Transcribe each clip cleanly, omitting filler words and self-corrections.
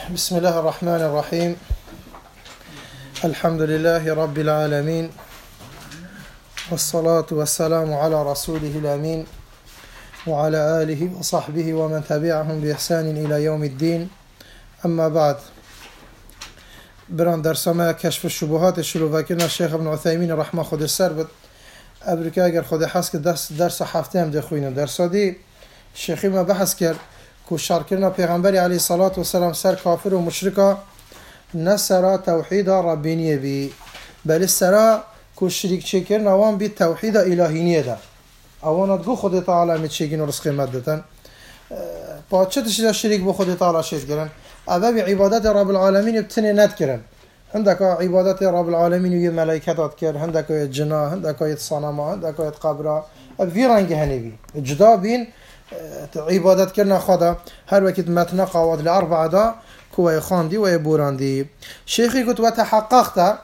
بسم الله الرحمن الرحيم. الحمد لله رب العالمين، والصلاة والسلام على رسوله الأمين وعلى آله وصحبه ومن تبعهم بإحسان إلى يوم الدين. أما بعد، بران درسما كشف الشبهات الشلوفاكينا الشيخ ابن عثيمين رحمه خود السربت أبريكا اگر خود حس درس هفته هم دخوینم. درسا دی شیخی ما بحث کرد که شرکرنا پیغمبری علیه الصلاة والسلام سر کافر و مشرکا نسرا توحید ربینیه بی، بل سرا که شریک چکرنا وان بی توحید الهینیه ده. اوانات گو خود تعالی می چگین و رزقی مدتن با چه تشید شریک با خود تعالی شید کرن؟ اوه بی عبادت رب العالمین بتنی ند کرن. هندك عبادات رب العالمين ويا ملائكات كر، هندك جنا، هندك صنما، هندك قبرة، في رنج هنبي جدا بين عبادات كرنا خدا هر وقت متنا قواد الأربعة دا كوي خاندي ويبوراندي. شيخي قلت وتحققت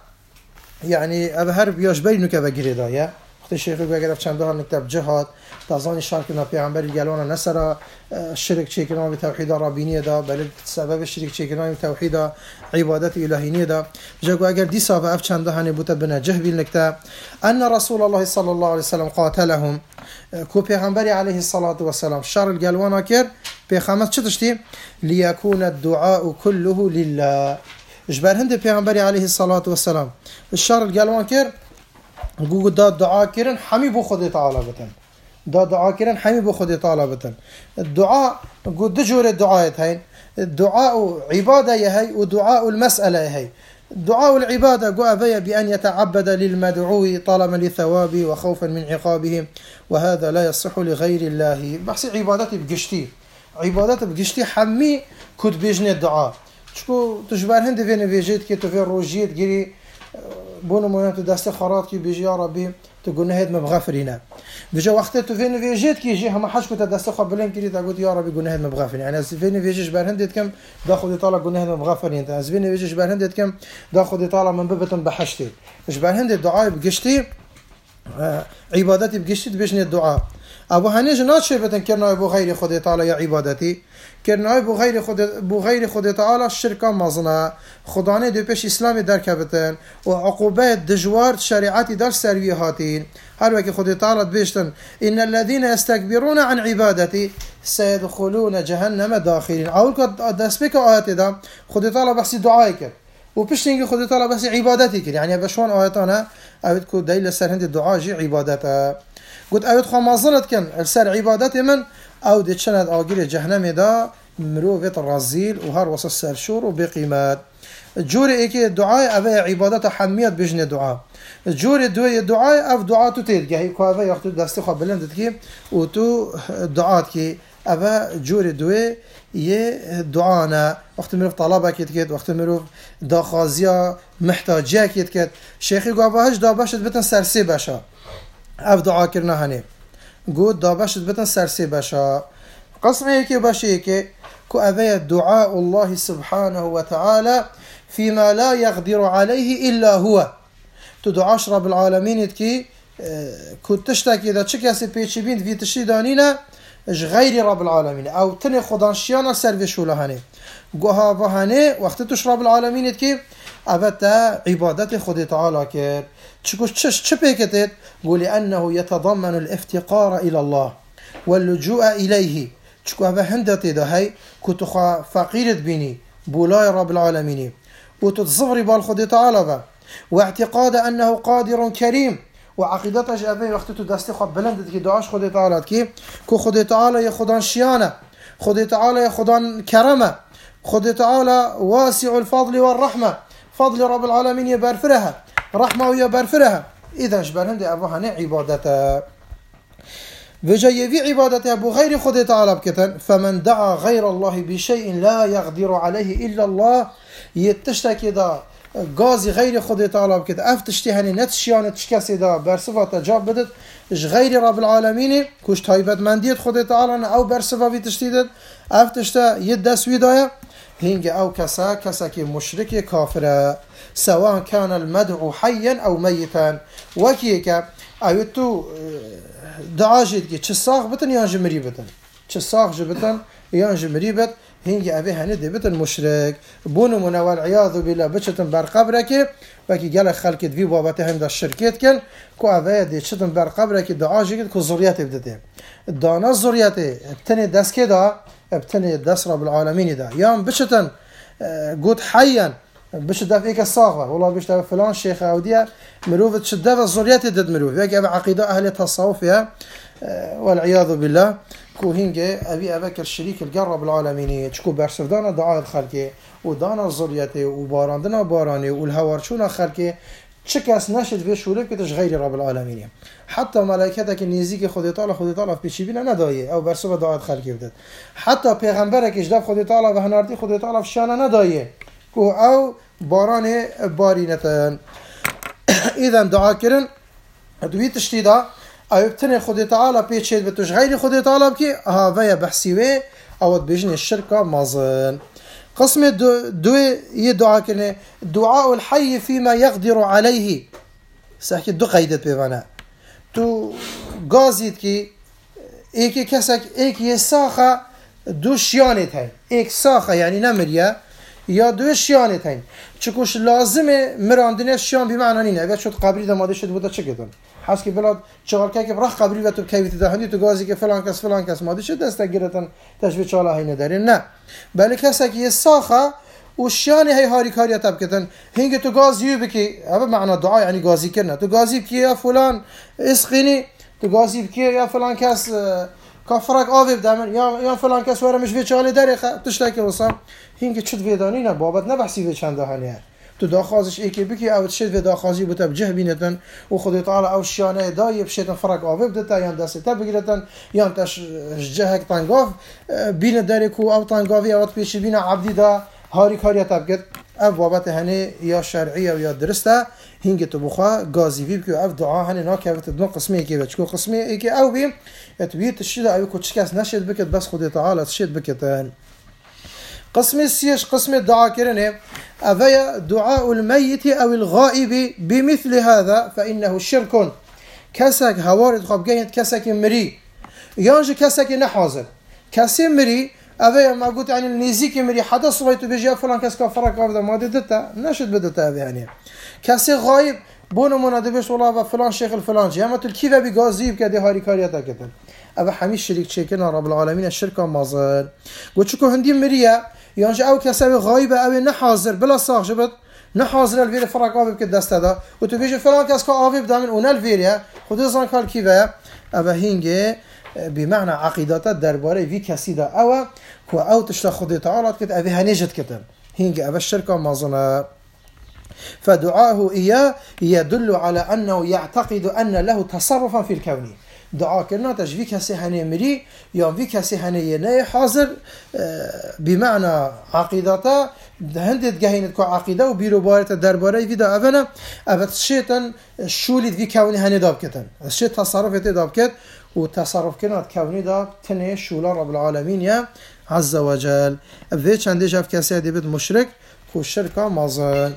يعني أبهر بيشبه نكبة جريدة يا وقت الشيخ بيقرأ في چندها نكتب جهاد تظن شاركنا پیغمبر جلوانا نسرا الشرك چيكنا بتوحيد ربينية دا، بل سبب الشرك چيكنا بتوحيد عبادة إلهينية دا. جاكو اگر دي صافة اف چندها نبوتا بنجه بالنكتا أن رسول الله صلى الله عليه وسلم قاتلهم كو پیغمبر عليه الصلاة والسلام شر الجلوانا كر پیغمبر چه تشتي ليكون الدعاء كله لله. جبر هند پیغمبر عليه الصلاة والسلام الشر الجلوان كر گو داد دعا کرن حمی بو خود تعالی بتن، دا دعا کرن حمی بو خود تعالی بتن. الدعاء گو دو جور دعایت هین، دعاء عباده هي ودعاء المسألة هي. دعاء العبادة قو أبي بأن يتعبد للمدعو طالما لثوابه وخوفا من عقابه، وهذا لا يصح لغير الله. بحث عبادتي بقشتي، عبادتي بقشتي حمي كد بيجني الدعاء. شكو تجبر هندي فين فيجيت كي تفين روجيت جري بونو مهمت دست خارات کی بیجی یا ربی تو گناهت مبغفرینه. بجا وقت تو فين فيجيت کی جی هم حش کت دست خو بلند کری تا گفت یا ربی گناهت مبغفرین. یعنی از فين فيجيش برهندت کم دا خودی تعالی گناهت مبغفرین. از فين فيجيش برهندت کم دا خودی تعالی من ببتن بحشتی. اش برهند دعای بگشتی عبادتی بگشتی بجنی دعا. ابو هنیج ناتشه بتن کرنا ابو غیر خودی تعالی یا عبادتی کرنا ابو غیر خودی تعالی شرک مازنا خدانه دو پیش اسلام درکبتن و عقوبات دجوار شریعتی در سروی هاتین. هر وقت خودی تعالی بیشتن ان الذين يستكبرون عن عبادتي سيدخلون جهنم داخلين. اول که دست بک آیت دا خودی تعالی بحث دعای کرد و پشتینگی خودی تعالی بحث عبادتی کرد. یعنی بشوان آیتانه اوید کو دلیل سر هند دعا جی عبادته. قلت اوید خو مازنت کن السر عبادت من او دي چند آگیر جهنم دا مروفت رزيل و هر وسط سرشور و بقیمت. جور ایکی دعای اوه عبادت حمیت بجن دعا. جور دوی دعای اف دعا تو تید گهی که اوه یاختو دستی خواب بلندت کی و تو دعات کی اوه جور دوی یه دعانا وقت مروف طلبه کت کت وقت مروف داخازیا محتاجیه کت کت. شیخی گوه هج دا باشد بتن سرسی باشا اف دعا کرنا هنه قود دا باشد بتن سرسی باشا. قسمه يكي باشيكي كو أذي دعاء الله سبحانه وتعالى فيما لا يقدر عليه إلا هو. تدعاش رب العالمين يتكي كو تشتاكي دا چكاسي بيچي بين في تشيدانينا غير رب العالمين او تني خدانشيانا سروشو لهاني قوها بهاني وقت تش رب العالمين يتكي أبتا عبادت خود تعالى كير چه بيكتت قولي أنه يتضمن الافتقار إلى الله واللجوء إليه. چكو هذا هندتي ده هاي كتخا فقيرت بيني بولاي رب العالمين وتتصفري بالخد تعالى با واعتقاد أنه قادر كريم وعقيدتش أبي وقت تدستي خب بلندت كي دعاش خد تعالى كي كو خد تعالى يا خدان شيانة، خد تعالى يا خدان كرمة، خد تعالى واسع الفضل والرحمة، فضل رب العالمين يبرفرها رحمة ويبرفرها. إذا شبرهند أبوها نه عبادته وجاي عبادته أبو غير خود تعالى بكتن. فمن دعا غير الله بشيء لا يقدر عليه إلا الله يتشتكي دا غازي غير خود تعالى بكتن أفتشتي هني نتشيان تشكسي دا برصفة جاب بدت غير رب العالمين كوش تايبت منديت خود تعالى أو برصفة في تشتيدت أفتشتا يدس ويدايا هنج أو كسا كي مشرك كافر سواء كان المدعو حيا أو ميتا. وكيكا أيوتو دعاجت كي چه ساق بتن یا جمری بتن، چه ساق جبتن یا جمری بت هنگی اوی هنی دیبتن مشرک بونو منوال عیاذ بالله بچتن بر قبرکی وکی گل خلق دوی بابت هم دا شرکت کن کو اوی دی چتن بر قبرکی دعا جگید کو ذریت بدته دانا ذریت ابتنی دست که دا ابتنی دست رب العالمین دا یام بچتن قد حيا باش دافيك الصاغه والله باش داف فلان شيخ اوديه مروف تشدف الزريات دد مروف ياك عقيده اهل التصوف فيها والعياذ بالله كو هينجي ابي ابكر الشريك القرب العالمين تشكو برسفدانا دعاء الخلق ودانا الزريات وباراندنا باراني والهوارشونا خلق چکس نشد به شوره که تش غیر رب العالمین حتی ملائکه که نزدیک خدا تعالی پیشی بینه ندایه او برسو دعات خلقی بده حتی پیغمبر که اجداب خدا تعالی و هناردی خدا تعالی شانه ندایه کو او باران بارینتن اذا دعا کرن دوی تشتیدا او بتن خدا تعالی پیچید به تش غیر خدا تعالی کی ها و بحثیوه او بجن الشركه مازن قسم دو يدعى كنه دعاء الحي فيما يقدر عليه ساكي دو قيدت بمعنى تو غازيت كي ايكي كسك ايكي ساخه دو شيانت هاي ايك ساخه يعني نمريا يا دو شيانت هاي چكوش لازمه مراندنه شيان بمعنى نينه اگر شد قبري دماده شد بوده چه كدن حس که بلاد چغالکه که برخ قبری و تو کیفیت دهنی تو گازی که فلان کس ماده شد دست گرفتن تشویق چاله هی ندارین نه بله کسی که یه ساخه و شانی هی هاری کاری تب کردن هنگ تو گازیو بکی هذا معنی دعا یعنی گازی کردن تو گازی بکی یا فلان اسقینی تو گازی بکی یا فلان کس کافرک آویب دامن یا فلان کس ورا مش چاله داره تشتکی وصام هنگ چت ویدانی نه بابت نه بحثی به چند دهنیه تو داخازش ایکی بکی او تشد و داخازی بوده بجه بینتن و خدا تعالی او شانه دایی بشیتن فرق آوه بدتا یا دسته تا بگیرتن یا تش جهک تنگاف بین داره کو او تنگافی او پیشی بین عبدی دا هاری کاری تا بگید او بابت هنه یا شرعی و یا درسته هنگی تو بخوا گازی بی بکی او دعا هنه ناکوت دو قسمه ایکی بچکو قسمه ایکی او بیم اتویت تشد او کچ کس نشد بکد بس خدا تعالی تشد بکتن قسم السيش قسم الدعاء كرنه أفيا دعاء الميت أو الغائب بمثل هذا فإنه شرك كسك هوارد خب جيد كسك مري يانج كسك نحاضر كسي مري أفيا ما قلت يعني النزيك مري حدا صويته بيجي فلان كسك فرق هذا ما ددته نشد بدته يعني كسي غايب بونو منادبش والله فلان شيخ الفلان يا ما تلكيفه بغازيب كده هاري كارياتا كده أبا حميش شريك شيكنا رب العالمين الشركة مازال قلت شكو هندي مريا يانج او كسبي غايبه او نحاضر بلا صاغ جبت نحاضر الفير فرق آوي بك دست دا و تو بيجي فلان كاس كا آوي بدامن اون الفيريا خود زان قال كيفا ابا هينجي بمعنى عقيدات درباره في كسي دا او تشتا خود تعالى كت ابي هنجت كتن هينجي ابا الشركه مازنا فدعاءه اياه يدل على انه يعتقد ان له تصرفا في الكون دعا كرنا تجوي كسي هني مري يا في كسي هني نه حاضر بمعنى عقيدته هندت جهينت كو عقيده وبيرو بارته درباره فيدا افنا افت شيطان شولد في كوني هني داب كتن الشيء تصرفت داب كت وتصرف كرنا كوني داب تنه شولا رب العالمين يا عز وجل في چنده جف كسي ديبت مشرك كو شركه مازن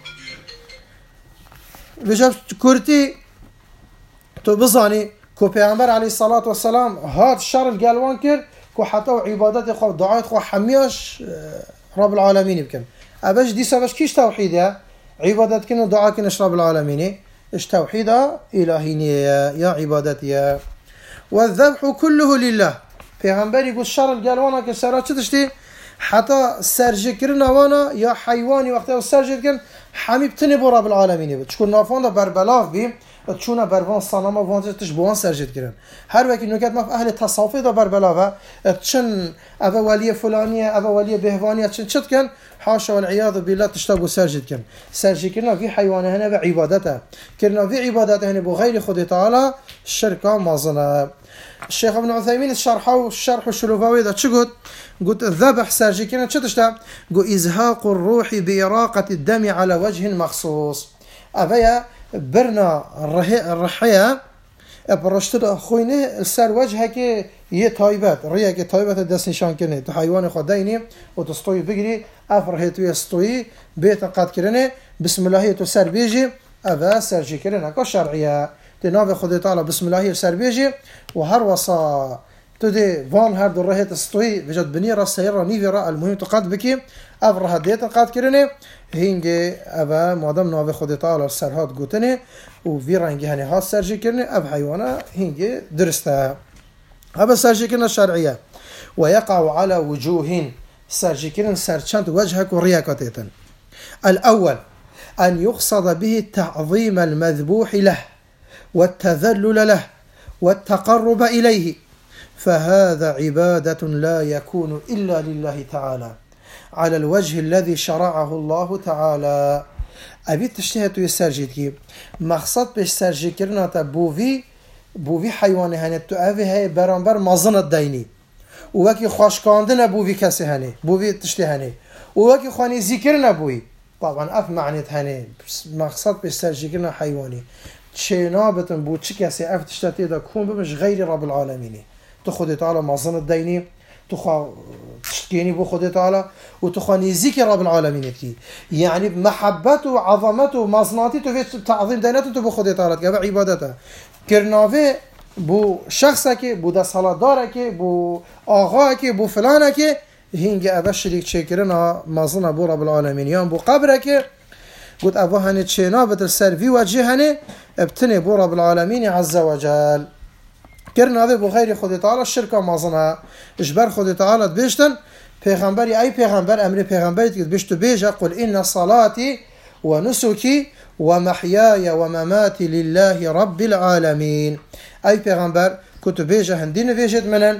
بجاب كورتي تو بزاني كو پیغمبر علیه الصلاة والسلام هاد شر القلوان كر كو حتى عبادات خو دعاء خو حمياش رب العالمين بكن اباش دي سباش كيش توحيدها عبادات كن دعاء كن رب العالمين ايش توحيدها الهينيه يا عبادتي والذبح كله لله پیغمبر يقول شر القلوان كسرا تشتي حتى سرجكرنا وانا يا حيواني وقتها سرجكن حميب تنبو رب العالمين تكون نافون بربلاف بي تشونا بروان صنما وانت تشبوان سرجت كرن هر وقت نوكات ما في اهل التصوف دا بربلاوا تشن ابا ولي فلانيه ابا ولي بهوانيه تشن شت كان حاشا والعياذ بالله تشتغوا سرجت كن سرجت كنا في حيوان هنا بعبادته كنا في عبادته هنا بغير خد تعالى الشركه مازنا الشيخ ابن عثيمين الشرح الشلوفاوي دا تشقد قلت الذبح سرجت كنا تشتا قو ازهاق الروح باراقه الدم على وجه مخصوص ابيا برنا الرحية برشتر خوينه سر وجهه که یه تایبت ریه که تایبت دست نشان کنه تو حیوان خود دینی و تو استوی بگیری افره توی استوی بیت قد کرنه بسم الله تو سر بیجی اوا سرجی کرنه که شرعیه تناو خود تعالی بسم الله سر بیجی و هر وصا تو دي وان هر دو رهيت استوي وجد بني را سيرا نيفي را المهم تقاد بكي اف راه ديت قاد كرنه هينجي ابا مادام نوافي خود تعالى سرهات گوتنه و في رنگي هني هات سرجي كرنه اف حيوانا هينجي درسته ابا سرجي كرنه شرعيه ويقع على وجوه سرجي كرنه سرچند وجهك ورياكتيتن. الاول ان يقصد به تعظيم المذبوح له والتذلل له والتقرب اليه، فهذا عبادة لا يكون إلا لله تعالى على الوجه الذي شرعه الله تعالى. أبي تشتهت يسرجد كي مقصد بش سرجد كرنا بوفي حيوان هنه تو أبي هاي برانبر مازن الديني ووكي خوشكاندن بوفي كسي هنه بوفي تشتهنه ووكي خواني ذكرنا بوي طبعا أف معنيت هنه مقصد بش سرجد كرنا حيواني تشينابتن بو تشي كسي أف تشتهت دا كون بمش غير رب العالمين تو خود تعالى مازن الديني تو تشتكيني بو خود تعالى وتخوا نزيك رب العالمين كي يعني محبته وعظمته مازناتي تو في تعظيم دينته تو بو خود تعالى كبا عبادته كرناوي بو شخصك بو دا صلادارك بو آغاك بو فلانك هينج ابا شريك تشكرنا مازن بو رب العالمين يان بو قبرك قلت ابا هني تشينابت السر في وجهني ابتني بو رب العالمين عز وجل كرنا به بغير خود تعالى الشركة مازنها اجبر خود تعالى بيشتن پیغمبري اي پیغمبر امر پیغمبري تقول بيشتو بيجا قل ان صلاتي ونسكي ومحياي ومماتي لله رب العالمين. اي پیغمبر كنت بيجا هندين بيجت منن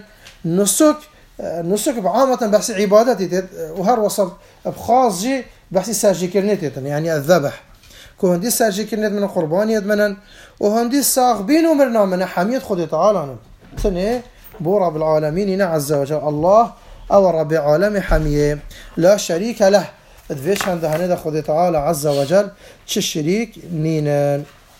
نسك بعامة بحث عبادتي وهر وصل بخاص بحث ساجي كرنيتي يعني الذبح كو هندي سرجي كرنت من قربانيت منن وهندي ساغبين ومرنا من حميد خود تعالى تنه بو رب العالمين عز وجل الله او رب العالمين حميه لا شريك له ادفيش عند هنده خود تعالى عز وجل تش شريك نينن.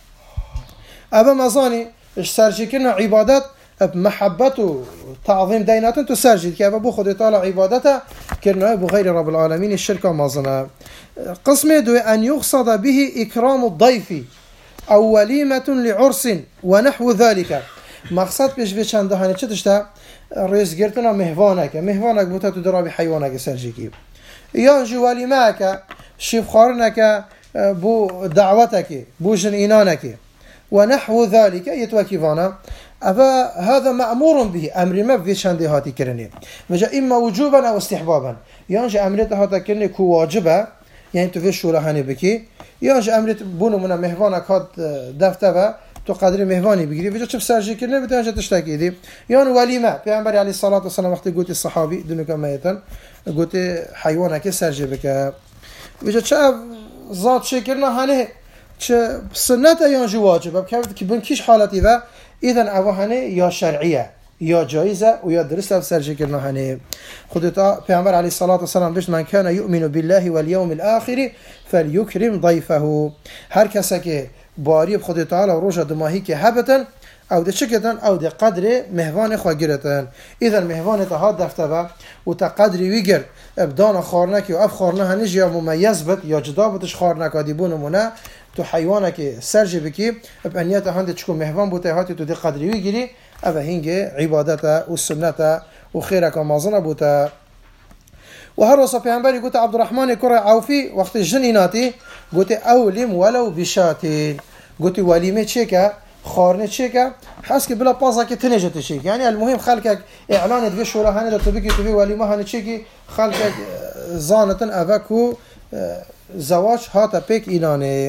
ابا مزاني اش سرجي كرنا عبادت بمحبته تعظيم ديناته تسرجد كي ابو خود تعالى عبادته كرنا بو غير رب العالمين الشركه مازنا. قسم دو أن يقصد به إكرام الضيف أو وليمة لعرس ونحو ذلك. مقصد بيش بيشان دهاني چه تشتا رئيس گرتنا مهوانك بوتا تدرابي حيوانك سرجيكي يا جو وليماك شفخارنك بو دعوتك بو جنينانك ونحو ذلك يتوكيفانا أفا هذا مأمور به أمر ما بيشان دهاتي كرني وجا إما وجوبا أو استحبابا يانج أمرت هاتا كرني كو واجبا يعني تو في شورا هني بكي يانج أمرت بونو منا مهوانك هات دفتة تو قدر مهواني بگیری وجا چه سرجی کردن بتونی تشتکی دی یان ولیمه پیامبر علی الصلاه و السلام وقتی گفت صحابی دونو کمیتن گفت حیوانه که سرجی بک وجا چه ذات شکرنا هنه چه سنت یان جو واجب که بن کیش حالتی و اذن اوهنه یا شرعیه یا جایزه و یا درست سرجی کردن هنه خودتا پیامبر علی الصلاه و السلام بهش من کان یؤمن بالله والیوم الاخر فلیکرم ضیفه هر کسی که باری خود تعالی روز دماهی که هبتن او ده چکتن او ده قدر مهوان خو گرتن اذا مهوان ته دفته و تا قدری ویگر ابدان خارنک و اف خارنه هنج یا ممیز بد یا جدا بدش خارنک ادیبون مونه تو حیوانک سرج بکی بنیت هند چکو مهوان بوته هاتی تو ده قدری ویگیری او هنگ عبادت و سنت و خیرک مازن بوته و هر وصف پیامبری گفت عبدالرحمن کره عوفی وقت جنیناتی گفت اولیم ولو بشاتین گفت ولیمه چه که خارنه چه که حس که بلا پازا که تنجت چه یعنی المهم خلقك اعلان دیگه شورا هنه تو بگی تو ولیمه هنه چه که خلقك زانتن اوکو زواج هاتا پیک اعلانه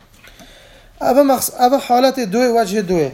اوا حالت دو وجه دو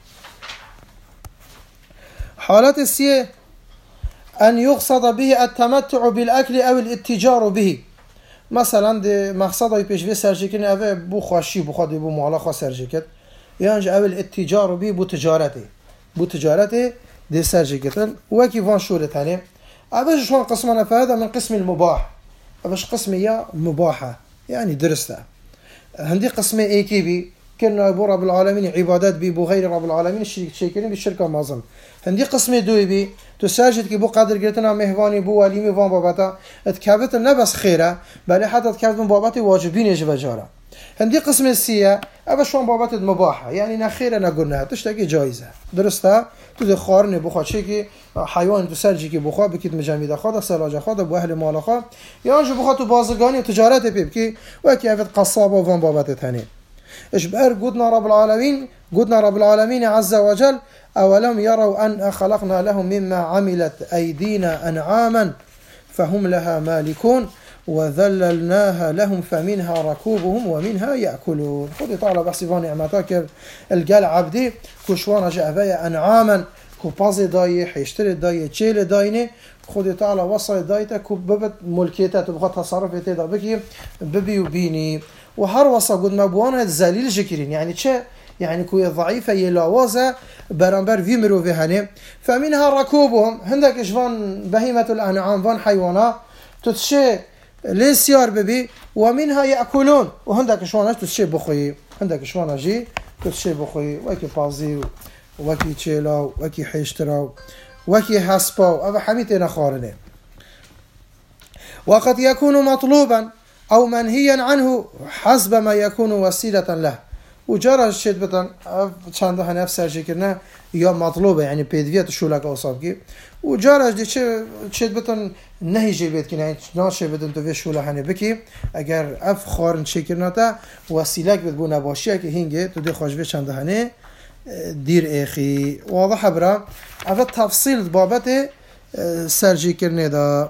حالت سیه أن يقصد به التمتع بالأكل أو الاتجار به مثلا ده مقصده يبيش في سرجكن أو بو خوشي بو خد بو معلا خو سرجكت يعني أو الاتجار به بو تجارته ده سرجكتن وكي فان شورة ثانية أبش شلون قسمنا فهذا من قسم المباح أبش قسمية مباحة يعني درسته هندي قسمة إيكيبي كنا أبو رب العالمين عبادات بي بو غير رب العالمين شيكين بالشركة مازن هندي قسمة دوي بي تساجد كي بو قادر قلتنا مهواني بو وليمي فان باباتا اتكافت نبس خيرة بل حتى اتكافت من باباتي واجبين يجب جارة هندي قسم السيا أبا شون بابات مباحة يعني نخير أنا قلنا تشتكي جائزة درستها تدي خارني بخواد شيكي حيوان تسرجي كي بخواد بكيت مجاميد خاطر سلاجة خاطر بأهل مال خاطر يانجو بخواد بازرگاني وتجارات بيبكي وكي أفد قصابة وفان بابات تاني إيش بقر قدنا رب العالمين عز وجل أولم يروا أن خلقنا لهم مما عملت أيدينا أنعاما فهم لها مالكون وذللناها لهم فمنها ركوبهم ومنها يأكلون. خذي طالع بحسبان نعمتك القال عبدي كشوانا جاء أنعاما كو بازي داي حيشتري داي تشيل دايني خذي طالع وصل دايتا كو ببت ملكيتها تبغى تصرف تدا بكي ببي وبيني وهر وصل قد مبوانا الزليل جكرين يعني تشا يعني كوي ضعيفة يلاوزة برانبر في مروفي هني فمنها ركوبهم هندك إشفان بهيمة الأنعام فان حيوانا تتشي ليسيار ببي ومنها يأكلون وهندك إشفان تتشي بخوي هندك إشفان جي تتشي بخوي وكي بازي وكي تشيلاو وكي حيشتراو وكي حسباو أبا حميتنا خارنه وقد يكون مطلوبا أو منهيا عنه حسب ما يكون وسيلة له وجرى شد بتن چند ها نفس سرجی کرنه یا مطلوبه يعني پیدویت شولک اوصاب کی وجرى دي شد بتن نهیجی بید کنه ناشه بدن تو شوله هنه بکی اگر اف خارن شکرنا تا وسیلک بد بو نباشیه که هنگه تو دی خوشبه چند هنه دیر اخی واضح برا اول تفصیل بابت سرجی کرنه دا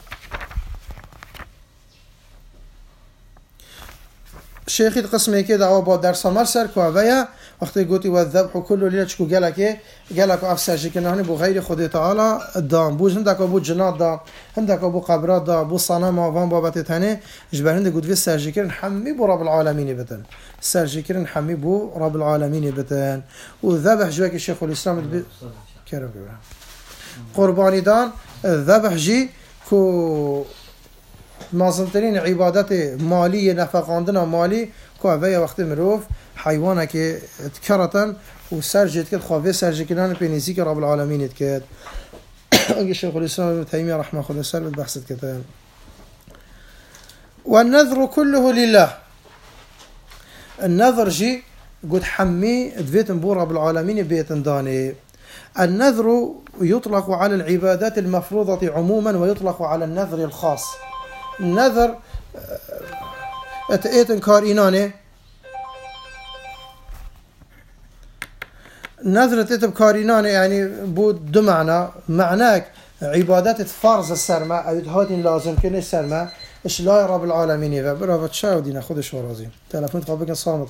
شيخي قسمه كده او با درس عمل سر كوابيا وقتی گوتی و الذبح كله ليله چكو گلک افسرجی کنه بو غیر خود تعالی دام بو هندك بو جنات دا هندك بو قبرات دا بو صنم وان بابت تانه جبرند گوت في سرجی کرن حمي بو رب العالمين بتن سرجی کرن حمي بو رب العالمين بتن وذبح جواك الشيخ الاسلام كرم قرباني دان الذبح جي كو مازنترین عبادت مالی نفقاندن مالی که اوه وقت مروف حیوانه که تکرتن و سرجت کد خواه سرجت کنن پینیزی که رب العالمین کد اگه شیخ الاسلام ابن تیمیه رحمه خدا سر بحثت کتن والنذر كله لله النذر جي قد حمي دفيتن بو رب العالمين بيتن داني النذر يطلق على العبادات المفروضة عموما ويطلق على النذر الخاص النذر اتئتن كار إيناني النذر اتئتن كار إيناني يعني بود دو معناك عبادات فرض السرمة أو هاتين لازم كنه السرمة إش لا رب العالمين برافت شاو دينا خودش ورازين تلفون قابلك صامت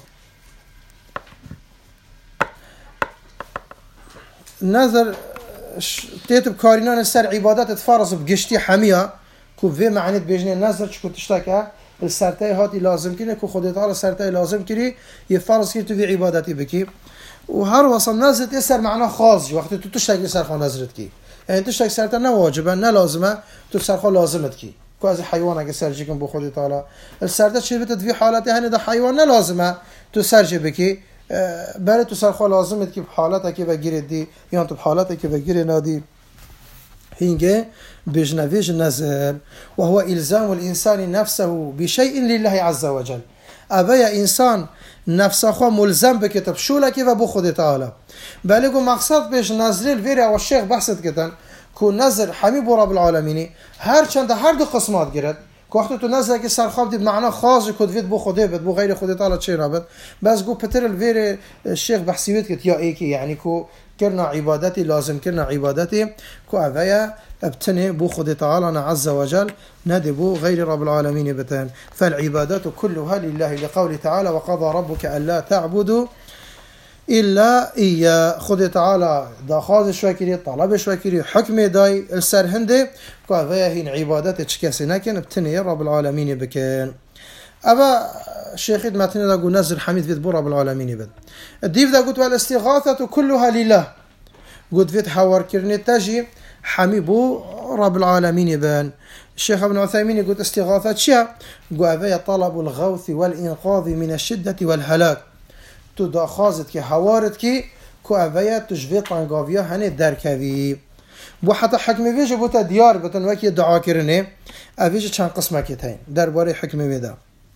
النذر اتئتن كار إيناني السر عبادات فرض بقشتي حمية کو وی معنی بیجنه نظر چکو تشتاکه السرتای هاتی لازم کنه که خودت حالا سرتای لازم کنی یه فرض کنی تو وی عبادتی بکی و هر وصل نظرت یه سر معنا خاص وقتی تو تشتاکی سرخواه نظرت کی یعنی تشتاک سرتا نه واجبه نه لازمه تو سرخواه لازمت کی که از حیوان اگه سرجی کن بو خودت حالا السرتا چه بیتت وی حالتی هنه ده حیوان نه لازمه تو سرجی بکی بله تو سرخواه لازمت کی بحالت اکی بگیرد دی یا تو بحالت اکی بگیر نادی هنگه بجنويج نزل وهو إلزام الإنسان نفسه بشيء لله عز وجل أبا إنسان نفسه ملزم بكتب شو لك وبو خود تعالى بلغو مقصد بيش نزل الفيري او الشيخ بحثت كتن كو نزل حبيب رب العالمين هر چند هر دو قسمات گرد که وقتی تو نزل که سرخاب دید معنا خاص کد وید بو خوده بد بو غیر خود تعالی چه رابط بس گو پتر الفيري الشيخ بحثيت كت يا ايكي يعني كو كرنا عبادتي لازم كرنا عبادتي كو أذايا ابتني بو خد تعالى عز وجل ندي بو غير رب العالمين بتن فالعبادات كلها لله لقول تعالى وقضى ربك ألا تعبدوا إلا إياه خد تعالى دا خاز شوكري طلب شوكري حكم داي السر هندي كو أذايا هين عبادات تشكاسي نكن ابتني رب العالمين بكن أبا الشيخ متن دا قول نزل حميد فيت بو رب العالمين بد الديف دا قلت والاستغاثة كلها لله قلت فيت حوار كرني تجي حميبو رب العالمين بان الشيخ ابن عثيمين قلت استغاثة شيء قوة طلب الغوث والإنقاذ من الشدة والهلاك تدا خازت كي حوارت كي قوة تجفي طنقافيا هني دركوي بو حتى حكمي بيجي بوتا ديار بتن وكي دعا كرني أفيجي چند قسمه كتين درباري حكمي بيدا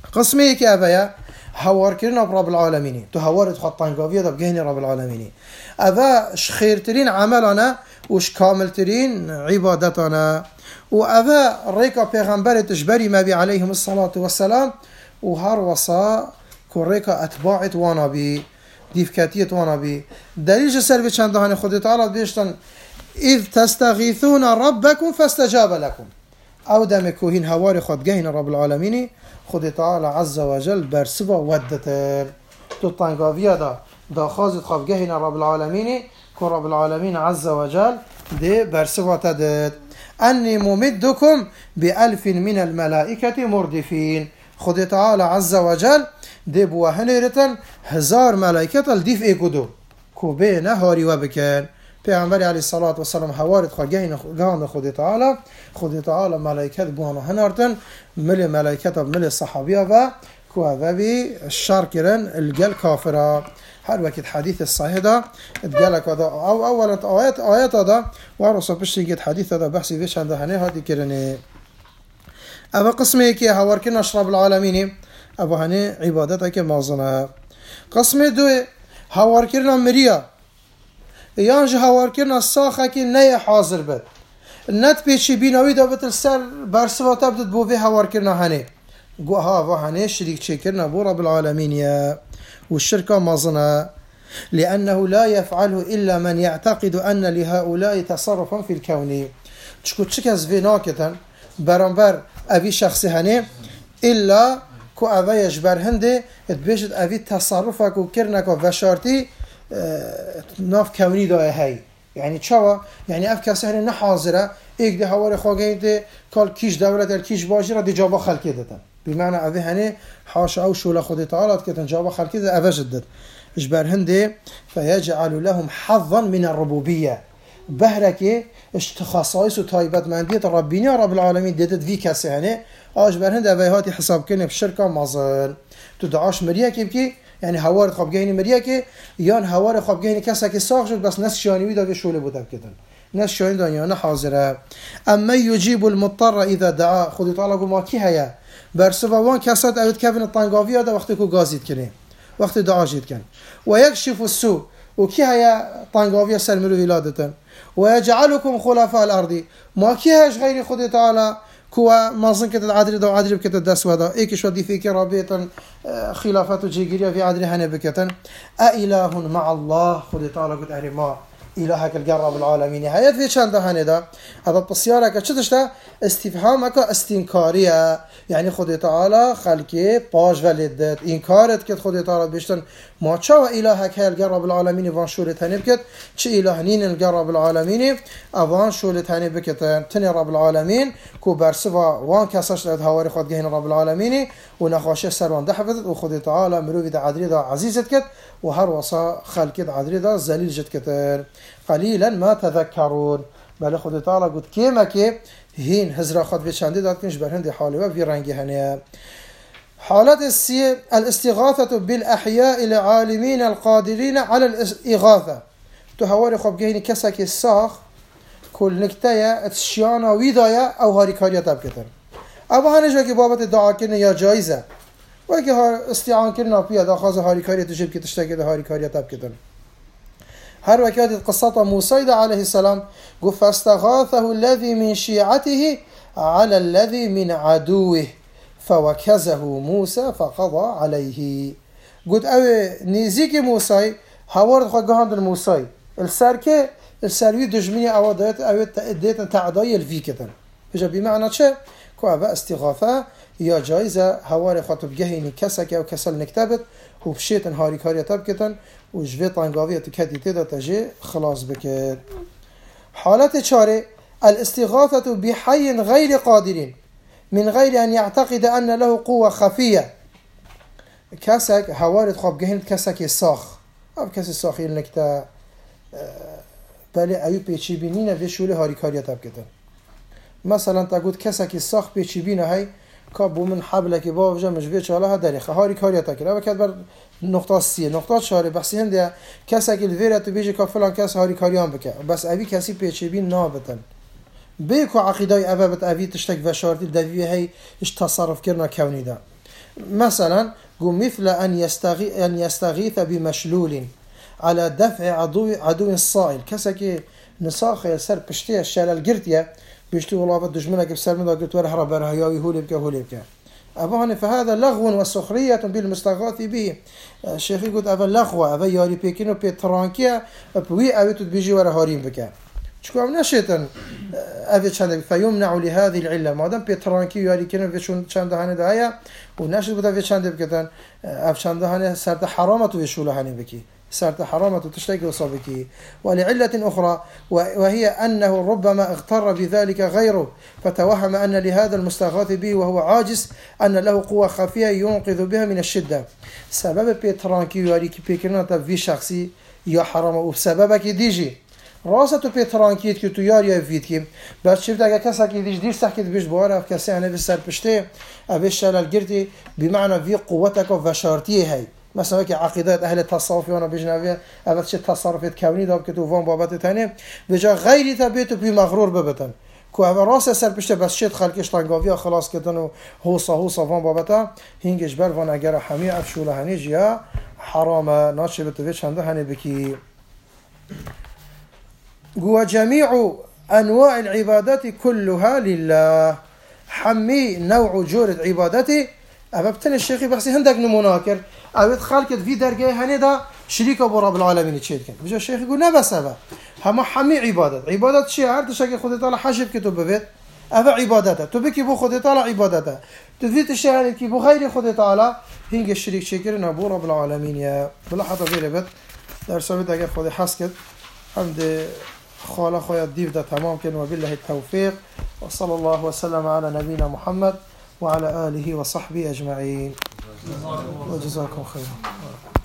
قسمي كي أبايا هوار كرنا برب العالمين تو هوارت خطان قافية ده بجهني رب العالمين أبا خيرترين عملنا وش كاملترين عبادتنا وأبا ريكا پیغمبر تجبري ما بي عليهم الصلاة والسلام وهر وصا كوريكا أتباعت وانا بي ديفكاتية وانا بي دليل جسر في چندهان خود تعالى بيشتن إذ تستغيثون ربكم فاستجاب لكم او دمكوهين هواري خود جهين رب العالمين خود تعالى عز وجل برسبا ودتر تو طنقافيا دا خازد خاف جهين رب العالمين كو رب العالمين عز وجل دي برسبا تدت أني ممدكم ب1000 من الملائكة مردفين خود تعالى عز وجل دي بوهنيرتن 1000 ملائكة الديف ايكودو كو بينا هاري وبكن پیغمبر علیه الصلاة والسلام حوارت خواه گهان خود تعالی ملائکت بوانو هنارتن مل ملائکت مل صحابیه و كوا بي الشر كرن الجل كافرة هر وقت حديث الصحيح ده اتقالك هذا أو أولا آيات هذا وارسل بشتيجت حديث هذا بحثي فيش عنده هني هذه كرني أبا قسمي كي هواركنا أشرب العالمين أبا هني عبادتك مازنة قسمي دو هواركنا مريا يانج هواركنا الصاخة كي نية حاضر بد النت بيشي بيناوي ده بتلسر برسوات بدت بوفي هواركنا هني قوها وهني شريك شكرنا بو رب العالمين يا والشركة مازنة لأنه لا يفعله إلا من يعتقد أن لهؤلاء تصرفا في الكون تشكو تشكز في ناكتا برانبر أبي شخصي هني إلا كو أبي يجبر هندي تبيشت أبي تصرفك وكرنك وفشارتي ناف كوني دا هاي يعني تشوا يعني أف كسي هني نحاضرة إيك دي هواري خواهين دي قال كيش دولة كيش باجرة دي جابا خلقه دتا بمعنى أبي هني حاشا أو شولا خودي تعالى كتن جابا خلقه دي أبا جدد إجبار هندي فيجعل لهم حظا من الربوبية بهركي اشتخاصايس وطايبات مندية ربيني رب العالمين ديتت في كسي هني أجبار هندي أبي هاتي حساب كني بشركة مازن تدعاش مريكي بكي يعني هوار خوابگاهی مريكي يان هوار خوابگاهی کسی که ساخت شد بس ناس شانوی داده شوله بوده کردن ناس شانوی دانیانه حاضره اما يجيب المضطر اذا دعا خودی تعالی گو ما کی هيا برسوا وان کسات اوت کفن الطنقاوی دا وقتی کو گازید کنه وقتی دعا جید کن و يكشف السوء و کی هيا طنقاوی سلملو ولادتن و يجعلكم خلفاء الارض ما کی هاش غیر خودی تعالی كوا مازن كتد عادري دو عادري بكتد دس ودا ايكش ودي فيك رابطا خلافات جيجيريا في عادري هنا بكتن أإله مع الله خذ تعالى قلت أهري ما إلهك الجرب العالمين هيا في شان ده هندا هذا التصيارك شتش ده استفهامك استنكارية يعني خذ تعالى خلقي باج ولدت إنكارت كت خذ تعالى بيشتن ما تشوا إلهك هي الجرب العالمين وان شولة هني بكت ش إلهنين الجرب العالمين أوان شولة هني بكت تني رب العالمين كو برسوا وان كسش ده هواري خد جهين رب العالمين ونخاشه سروان ده حفظت وخذ تعالى مروي ده عدري ده عزيزت كت وهر وصا خلقت عدري ده زليل جت كتر قليلا ما تذكرون بل خود تعالى قلت كيما كي هين هزرا خد بشاندي دات كنش برهندي حالي وفي رنجي هنيا حالات الاستغاثة بالأحياء العالمين القادرين على الاستغاثة تهواري خب جهيني كسك الساخ كل نكتايا تشيانا ويدايا أو هاري كاريا تبكتن أبا هنجا كي بابت الدعاء كنا يا جائزة وكي استعان كنا بيا داخاز هاري كاريا تجيب كي تشتاكي دا هاري كاريا تبكتن هر وكاد قصة موسى عليه السلام قل فاستغاثه الذي من شيعته على الذي من عدوه فوكزه موسى فقضى عليه قلت اوه نيزيك موسى هاورد خواهد هاندن موسى السروي دجمية او ديت تعداي الفيكتن فجا بمعنى چه؟ كو اوه استغاثة يا جائزة هواري خاطب جهيني كسك او كسل نكتبت وبشيتن هاري كاريا تبكتن وجبت طنقاوية تكدي تدا تجي خلاص بكت حالة چاره الاستغاثة بحي غير قادرين من غير أن يعتقد أن له قوة خفية كسك هوارد خواب جهنت كسك الساخ أو كسك الساخي النكتا بله أيو بيشي بينينا في شولي هاري كاريا تبكتن مثلا تقول كسك الساخ بيشي بينا هاي كابو من حبلك باوجا مجبيت شالها دريخه هاري كاريا تاكل اما كدبر نقطه سي نقطه شاري بس هند كسك الفيرت بيجي كفلان كاس هاري كاريان بك بس ابي كاسي بيتشبين نابتن بيكو عقيده ابابت ابي تشتك وشارتي دوي هي ايش تصرف كرنا كوني ده مثلا قو مثل أن يستغيث بمشلول على دفع عدو الصائل كسكي نساخ يسر بشتي الشلل قرتيا بيشتي والله بدجمنك بسر من قلت ولا هرب هياوي هولي بك أبوهن فهذا لغو وسخرية بالمستغاث به. الشيخ يقول أبا لغو أبا ياري بيكينو بيترانكيا بوي أبيتو بيجي ورا هارين بك شكو أم نشيطن أبي شند فيمنع لهذه العلة ما دام بيترانكي ياري كينو في شند هاني دايا ونشيط بده في شند بكتن أب شند هاني سرت حرامة ويشول هاني بكي سرت حرامة تشتكي وصابكي. ولعلة أخرى وهي أنه ربما اغتر بذلك غيره فتوهم أن لهذا المستغاث به وهو عاجز أن له قوة خفية ينقذ بها من الشدة. سبب بيترانكي ياري بيكينو في شخصي يا حرام وبسببك ديجي راسته بيترانكيت كي تو ياري فيتكي بس شفت اگه کسا کی دیش دیر سخت بیش باره کسی انه بسر پشته ابش شلل گرتی بمعنى في قوتك وفشارتيه هي مثلا که عقیدات اهل تصوف وانا بجنوی اول چه تصرفات کونی داب که تو وان بابت تنه بجا غیری تبیتو بی مغرور ببتن کو اول راس سر پشته بس شد خلقش لنگاوی خلاص کردن و هوسا وان بابتا هینگش بر وان اگر همه افشوله هنی جیا حرامه ناچه بتوی چنده هنی بکی. وجميع أنواع العبادات كلها لله حمي نوع جورة عبادتي أببتن الشيخ بحسي هندك نموناكر أبد خالك في درجة هندا شريك أبو رب العالمين تشيدكن بجا الشيخ يقول لا بس أبا هما حمي عبادات شيء عرض شكل خذ طالع حشب كتب ببيت أبا عبادته تبكي بو خذ طالع عبادته تثبيت الشيء هني كي بو غير خذ طالع هنج الشريك شكر أبو رب العالمين يا بلاحظة في لبت درس بيت أجر خذ حسكت حمد خاله خويا ديف ده تمام كن وبالله التوفيق وصلى الله وسلم على نبينا محمد وعلى آله وصحبه أجمعين وجزاكم خيرا.